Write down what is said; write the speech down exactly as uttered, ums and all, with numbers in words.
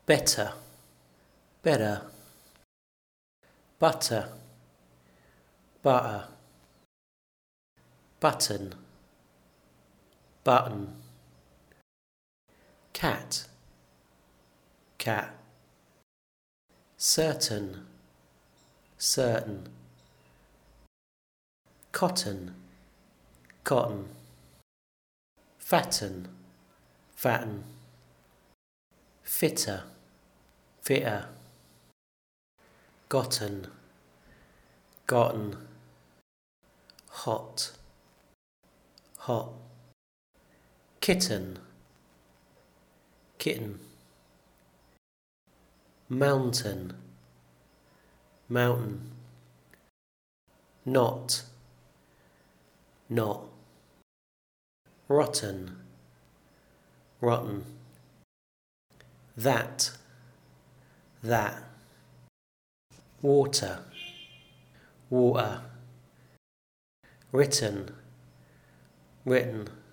better, better, butter, butter, button, button, cat, cat, certain, certain, cotton, cotton, fatten, fatten, fitter, fitter, gotten, gotten, hot, hot, kitten, kitten, mountain, mountain, knot, knot, rotten, rotten, that, that, water, water, written, written,